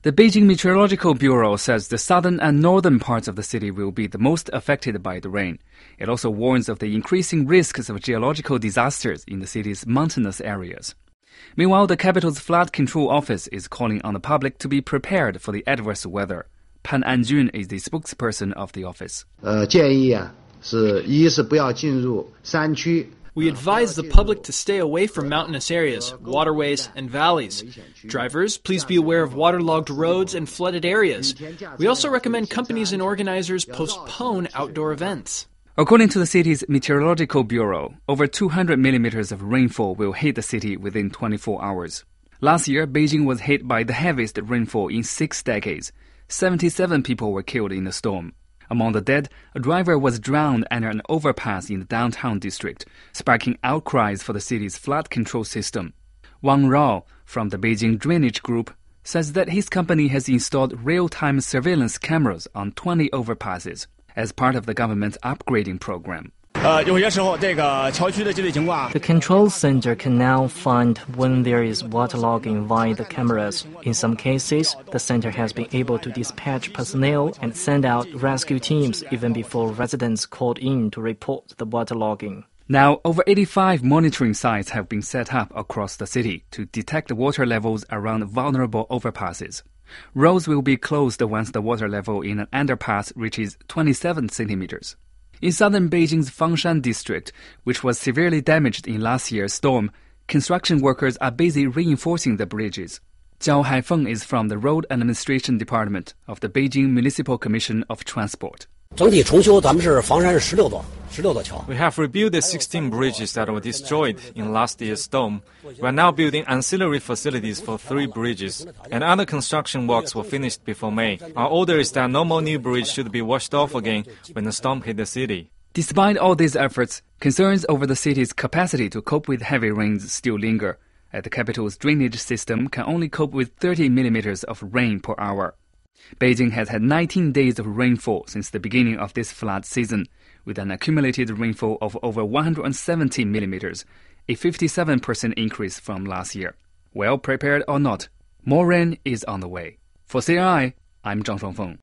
The Beijing Meteorological Bureau says the southern and northern parts of the city will be the most affected by the rain. It also warns of the increasing risks of geological disasters in the city's mountainous areas. Meanwhile, the capital's flood control office is calling on the public to be prepared for the adverse weather. Pan Anjun is the spokesperson of the office. 建议是一是不要进入山区。 We advise the public to stay away from mountainous areas, waterways, and valleys. Drivers, please be aware of waterlogged roads and flooded areas. We also recommend companies and organizers postpone outdoor events. According to the city's Meteorological Bureau, over 200 millimeters of rainfall will hit the city within 24 hours. Last year, Beijing was hit by the heaviest rainfall in 6 decades. 77 people were killed in the storm. Among the dead, a driver was drowned under an overpass in the downtown district, sparking outcries for the city's flood control system. Wang Rao, from the Beijing Drainage Group, says that his company has installed real-time surveillance cameras on 20 overpasses as part of the government's upgrading program. The control center can now find when there is waterlogging via the cameras. In some cases, the center has been able to dispatch personnel and send out rescue teams even before residents called in to report the waterlogging. Now, over 85 monitoring sites have been set up across the city to detect water levels around vulnerable overpasses. Roads will be closed once the water level in an underpass reaches 27 centimeters. In southern Beijing's Fangshan district, which was severely damaged in last year's storm, construction workers are busy reinforcing the bridges. Zhao Haifeng is from the Road Administration Department of the Beijing Municipal Commission of Transport. We have rebuilt the 16 bridges that were destroyed in last year's storm. We are now building ancillary facilities for 3 bridges, and other construction works were finished before May. Our order is that no more new bridge should be washed off again when the storm hit the city. Despite all these efforts, concerns over the city's capacity to cope with heavy rains still linger, as the capital's drainage system can only cope with 30 millimeters of rain per hour. Beijing has had 19 days of rainfall since the beginning of this flood season, with an accumulated rainfall of over 170 millimeters, a 57% increase from last year. Well prepared or not, more rain is on the way. For CRI, I'm Zhang Shuangfeng.